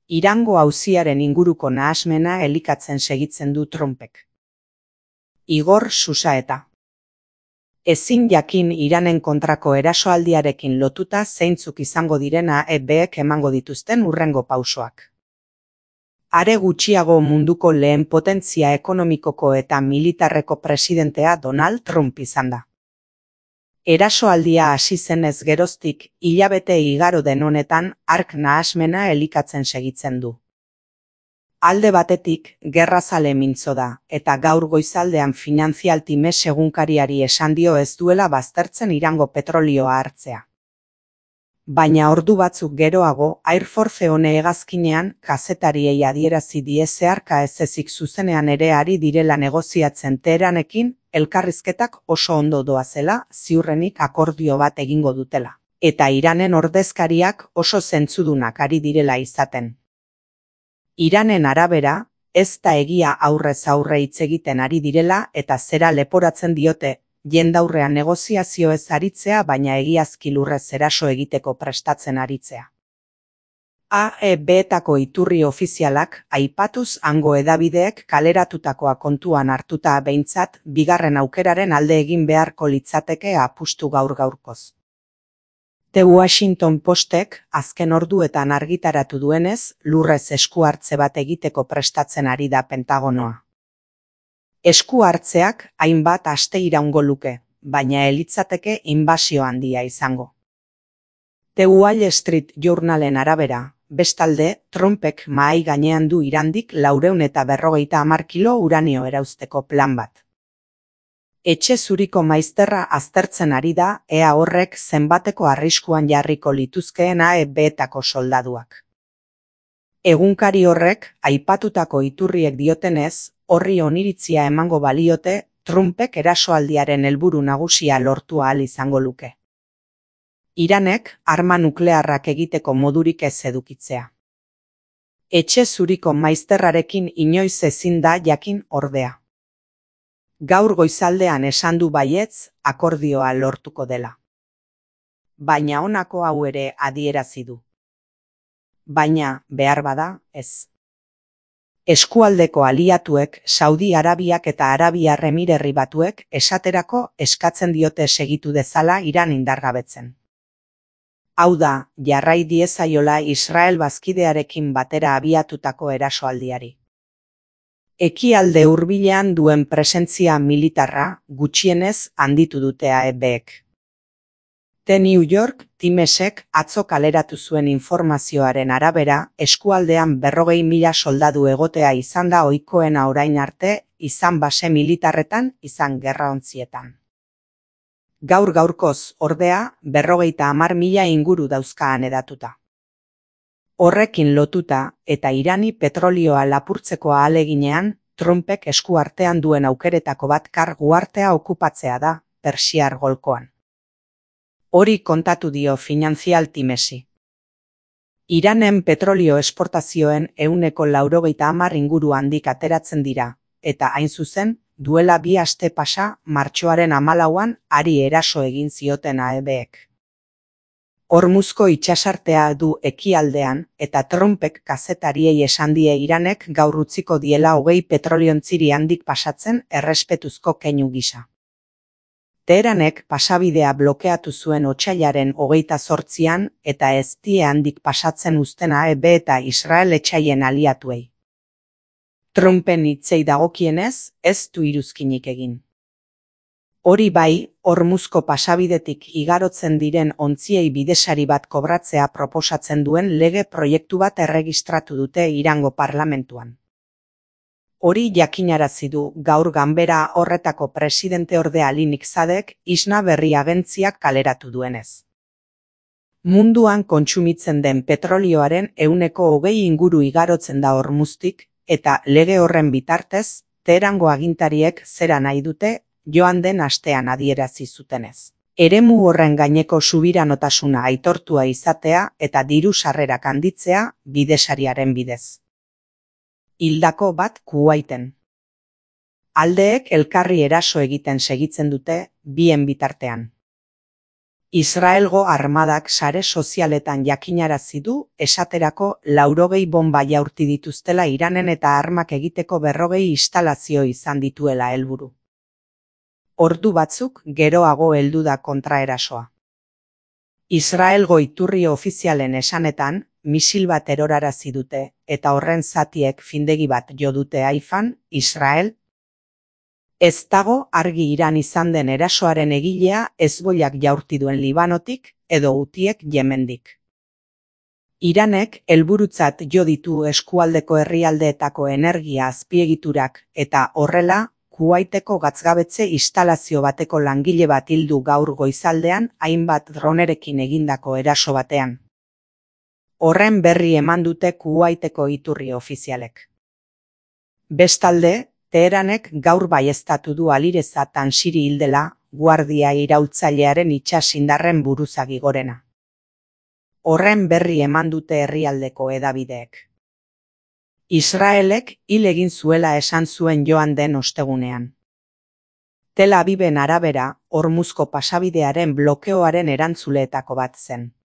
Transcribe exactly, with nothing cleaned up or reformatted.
Irango auziaren inguruko nahasmena elikatzen segitzen du Trumpek. Igor Susaeta. Ezin jakin Iranen kontrako erasoaldiarekin lotuta zeintzuk izango direna E Bek emango dituzten hurrengo pausoak. Are gutxiago munduko lehen potentzia ekonomikoko eta militarreko presidentea Donald Trump izan da. Erasoaldia hasi zenez geroztik, hilabete igaro den honetan, hark nahasmena elikatzen segitzen du. Alde batetik, gerrazale mintzo da, eta gaur goizaldean Financial Times egunkariari esan dio ez duela baztertzen Irango petrolioa hartzea. Baina ordu batzuk geroago, Air Force One hegazkinean, kazetariei adierazi die zeharka ez ezik zuzenean ere ari direla negoziatzen Teheranekin, elkarrizketak oso ondo doazela, ziurrenik akordio bat egingo dutela. Eta Iranen ordezkariak oso zentzudunak ari direla izaten. Iranen arabera, ez da egia aurrez aurre hitz egiten ari direla eta zera leporatzen diote, jendaurrean negoziazioez aritzea baina egiazki lurrez eraso egiteko prestatzen aritzea. A E Betako iturri ofizialak aipatuz hango hedabideek kaleratutakoa kontuan hartuta behintzat bigarren aukeraren alde egin beharko litzateke apustu gaur gaurkoz. The Washington Postek azken orduetan argitaratu duenez, lurrez esku hartze bat egiteko prestatzen ari da Pentagonoa. Esku hartzeak hainbat aste iraungo luke, baina elitzateke inbasio handia izango. The Wall Street Journalen arabera, bestalde, Trumpek mahai gainean du Irandik laurehun eta berrogeita hamar kilo uranio erauzteko plan bat. Etxe zuriko maizterra aztertzen ari da, ea horrek zenbateko arriskuan jarriko lituzkeen A E Betako soldaduak. Egunkari horrek, aipatutako iturriek diotenez, horri oniritzia emango baliote, Trumpek erasoaldiaren helburu nagusia lortu ahal izango luke. Iranek arma nuklearrak egiteko modurik ez edukitzea. Etxe zuriko maizterrarekin inoiz ezin da jakin ordea. Gaur goizaldean esan du baietz, akordioa lortuko dela. Baina honako hau ere adierazi du. Baina, behar bada, ez. Eskualdeko aliatuek, Saudi Arabiak eta Arabiar Emirerri Batuek esaterako eskatzen diote segitu dezala Iran indargabetzen. Hau da, jarrai diezaiola Israel bazkidearekin batera abiatutako erasoaldiari. Ekialde hurbilean duen presentzia militarra gutxienez handitu dute A E Bek. The New York Timesek atzo kaleratu zuen informazioaren arabera, eskualdean berrogei mila soldadu egotea izan da ohikoena orain arte, izan base militarretan, izan gerraontzietan. Gaur gaurkoz, ordea, berrogeita hamar mila inguru dauzkaan edatuta. Horrekin lotuta, eta Irani petrolioa lapurtzeko ahaleginean, Trumpek esku artean duen aukeretako bat kargu artea okupatzea da, Persiar golkoan. Hori kontatu dio Financial Timesi. Iranen petrolio esportazioen ehuneko laurogeita hamar inguru handik ateratzen dira, eta hain zuzen, duela bi aste pasa, martxoaren hamalauan, hari eraso egin zioten A E Bek. Hormuzko itsasartea du ekialdean, eta Trumpek kazetariei esan die Iranek gaur utziko diela hogei petroliontziri handik pasatzen errespetuzko keinu gisa. Teheranek pasabidea blokeatu zuen otsailaren hogeita zortzian eta ez die handik pasatzen uzten A E B eta Israel etsaien aliatuei. Trumpen hitzei dagokienez, ez du iruzkinik egin. Hori bai, Hormuzko pasabidetik igarotzen diren ontziei bidesari bat kobratzea proposatzen duen lege proiektu bat erregistratu dute Irango parlamentuan. Hori jakinarazi du gaur ganbera horretako presidenteorde Ali Nikzadek Isna Berri agentziak kaleratu duenez. Munduan kontsumitzen den petrolioaren ehuneko hogei inguru igarotzen da Hormuztik, eta lege horren bitartez, Teherango agintariek zera nahi dute, joan den astean adierazi zutenez. Eremu horren gaineko subiranotasuna aitortua izatea eta diru sarrerak handitzea bidesariaren bidez. Hildako bat Kuwaiten. Aldeek elkarri eraso egiten segitzen dute, bien bitartean. Israelgo armadak sare sozialetan jakinarazi du esaterako laurogei bonba jaurti dituztela Iranen eta armak egiteko berrogei instalazio izan dituela helburu. Ordu batzuk geroago heldu da kontraerasoa. Israelgo iturri ofizialen esanetan, misil bat erorarazi dute, eta horren zatiek findegi bat jo dute Haifan, Israel. Ez dago argi Iran izan den erasoaren egilea ezboiak jaurti duen Libanotik edo Hutiek Yemendik. Iranek helburutzat jo ditu eskualdeko herrialdeetako energia azpiegiturak eta horrela, Kuwaiteko gatzgabetze instalazio bateko langile bat hildu gaur goizaldean hainbat dronerekin egindako eraso batean. Horren berri eman dute Kuwaiteko iturri ofizialek. Bestalde, Teheranek gaur baieztatu du Alireza Tansiri hildela, guardia iraultzailearen itsasindarren buruzagi gorena. Horren berri eman dute herrialdeko hedabideek. Israelek hil egin zuela esan zuen joan den ostegunean. Tel Aviven arabera, Hormuzko pasabidearen blokeoaren erantzuleetako bat zen.